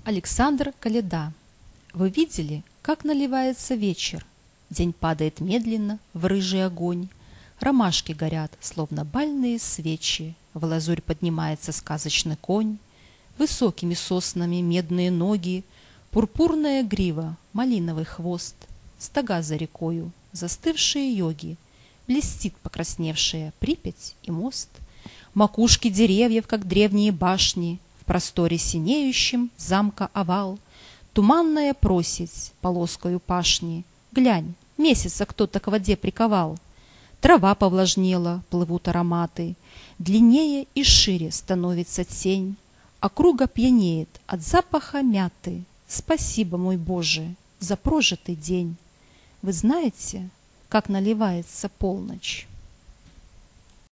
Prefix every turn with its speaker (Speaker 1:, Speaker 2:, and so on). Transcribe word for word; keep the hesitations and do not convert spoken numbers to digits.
Speaker 1: Александр Коляда. Вы видели, как наливается вечер? День падает медленно в рыжий огонь. Ромашки горят, словно бальные свечи. В лазурь поднимается сказочный конь. Высокими соснами медные ноги, пурпурная грива, малиновый хвост. Стога за рекою, застывшие йоги. Блестит покрасневшая Припять и мост. Макушки деревьев, как древние башни. В просторе синеющем замка овал. Туманная просить полоскою пашни. Глянь, месяца кто-то к воде приковал. Трава повлажнела, плывут ароматы. Длиннее и шире становится тень. Округа пьянеет от запаха мяты. Спасибо, мой Боже, за прожитый день. Вы знаете, как наливается полночь?